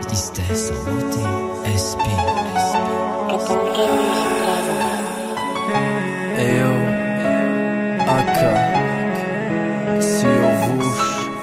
استحسانات اسپی ایو اکا سیاوش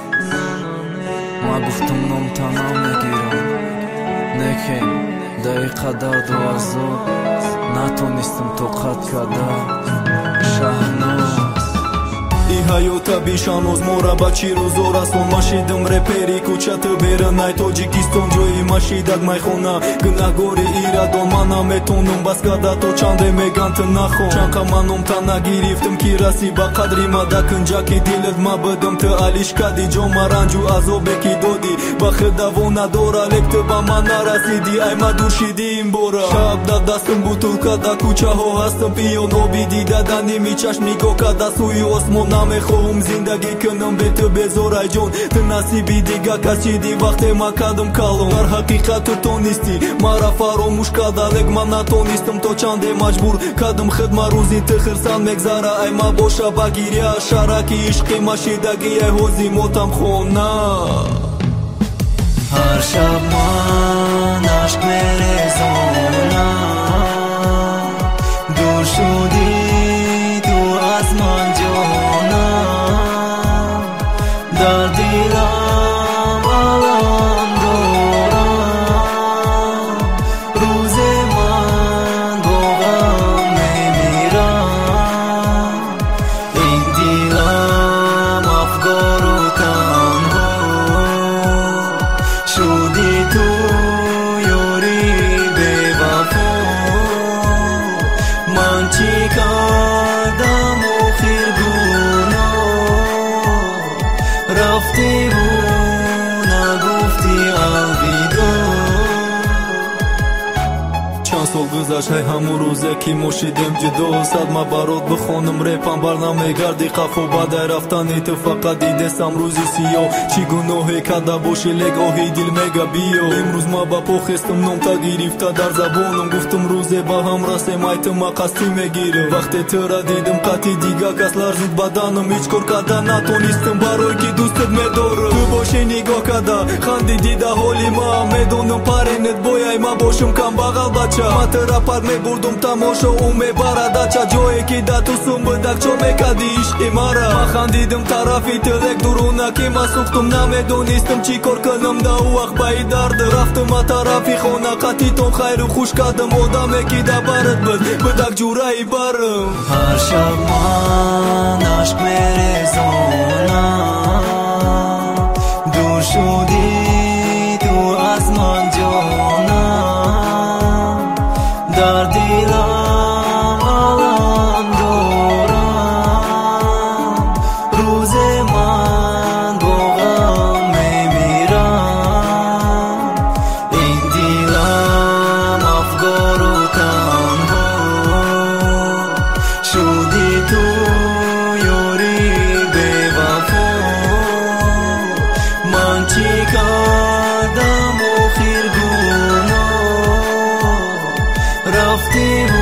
ما گفتم نامتنام نگیرم نکن دقیقه در دو ازاد نتونستم توقت کردم شهناز ای حیاتا بیشانوز مورا با چی روزور استون ماشیدم رپری کوچت بیرن ای توجیکستان جوی ماشیدک مای خونا گناهگوری ایرادون من نمیتونم بس کدا تو چنده میگنت نخون چنکا منم تا نگیرفتم کی رسی با قدری ما دکنجا کی دیلت ما بدم تو علیش کدی جو مرنجو ازو بکی دودی با خداو ندورا لکت با من نرسیدی ای ما دوشیدی این بورا شب دا دستم بوتول کدا کوچه ها هستم پیونو بیدی دادنی می چشمیگو کدا سوی اسمون نمیخوام زندگی کنم به تو بزرای جون تو نصیبی دیگه کشیدی وقتی ما کدم کالون در حقیقت تو نیستی مرا فراموش کردالک من نتونستم تو چنده مجبور کدم خدمه روزی تو خرسان مگذاره ای ما باشا بگیری شرکی عشقی مشیدگی ای حوزی موتم خونه هر شب من عشق میرزونم دور شدی تو از من در دیلم الان دورم روز من با غم میمیرم این دیلم افگار و تنها شدی تو یاری بی وفا من چی کردم و رفتی و نگفتی الویدا چند سال گذشت های همون روزه که مشیدم جدا صد ما برات بخونم ریپم برنامه گردی قفو بعد رفتنی تو فقط دیدستم روزی سیاه چی گناهی کده باشی لگاهی دل میگه بیا امروز ما با پخستم نام تا گرفته در زبانم گفتم روزه با هم رسیم ایت ما قصدی میگیره وقتی تو را دیدم قطعی دیگه کس لرزید بدنم هیچ کار کده نتونستم برای که دوستت میداره تو باشی نگاه کده خندی دیده حالی ما میدونم پرینت بایای ما باشم کم بغل بچه ما ترا پر میبردم تماشا و میبرده چه جایی که ده تو سوم بدک چو میکدی عشقی مرا ما خندیدم طرفی تلک درونه که ما سوختم نمیدونستم چی کار کنم ده وقت بای درد رفتم طرفی خونه قطعی تو خیر و خوش کردم آدمی که ده برد بدک جورایی برم هر شب من عشق میرزونم دور شدی تو از من جانم در دیلم الان دورم روز من با غم میمیرم این دیلم افگار و تنها شدی تو یاری بی وفا من چی کردم و خیر گناه رفتی